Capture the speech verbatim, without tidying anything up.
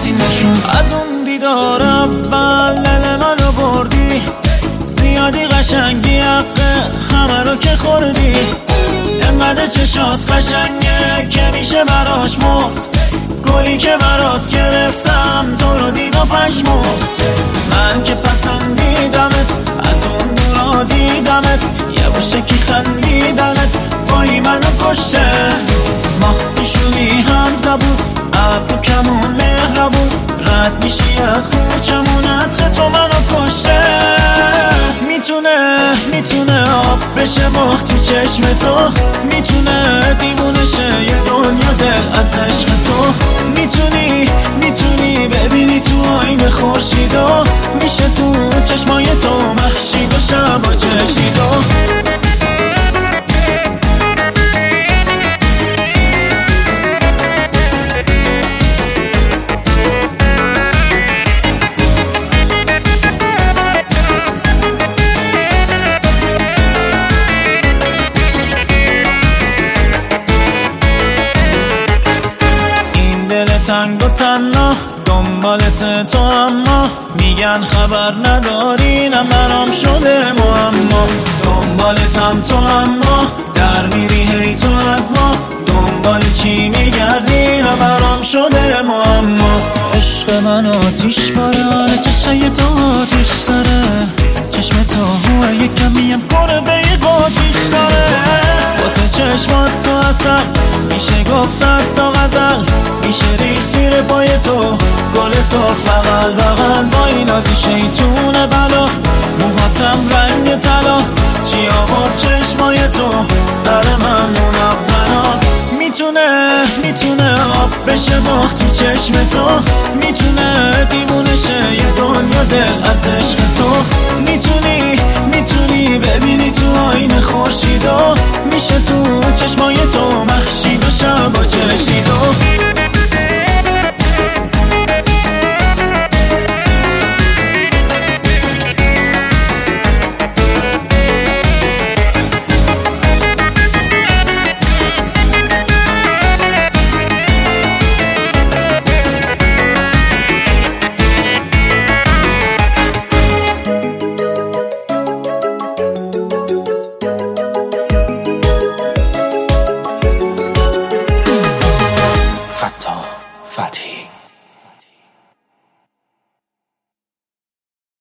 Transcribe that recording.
رفتی نشون. از اون دیدار اول دل منو بردی، زیادی قشنگی حقه همه رو که خوردی. انقدر چشات قشنگه که میشه براش مرد، گلی که برات گرفتم تو رو دید و پشمرد. من که پسندیدمت از اون دورا دیدمت، یه بوشکی خندیدنت وای منو کشته. ماه پیشونی هم زبون ابرو کمون مهربون، رد میشی از کوچمون عطر تو منو کشته. میتونه میتونه آب بشه ماه تو چشم تو، میتونه دیوونه شه یه دنیا دل از عشق تو. میتونی میتونی ببینی تو آینه خورشیدو، میشه تو چشمای تو مهشید و شبا چشیدو. تنگ و تنها دنبالت تو، اما میگن خبر نداری نه برام شده معما. دنبالتم تو اما در میری هی تو از ما، دنبال چی میگردی نه برام شده معما. عشق من آتیش باره چشای تو آتیش داره، چشم تو هوه یک کمیم گربه قاتیش داره. واسه چشمات تو اصل میشه گفت صد تا غزل، میشه ریخ زیر پای تو گل صاف بغل بغل. با این نازی شیطون بلا موهاتم رنگ طلا، چی آورد چشمای تو سر من منونا. میتونه میتونه آب بشه ماه تو چشم تو، میتونه دیوونه شه یه دنیا دل از عشق تو. میتونی میتونی ببینی تو آینه خورشیدو، میشه تو چشمای تو مهشید و شبا چشیدو.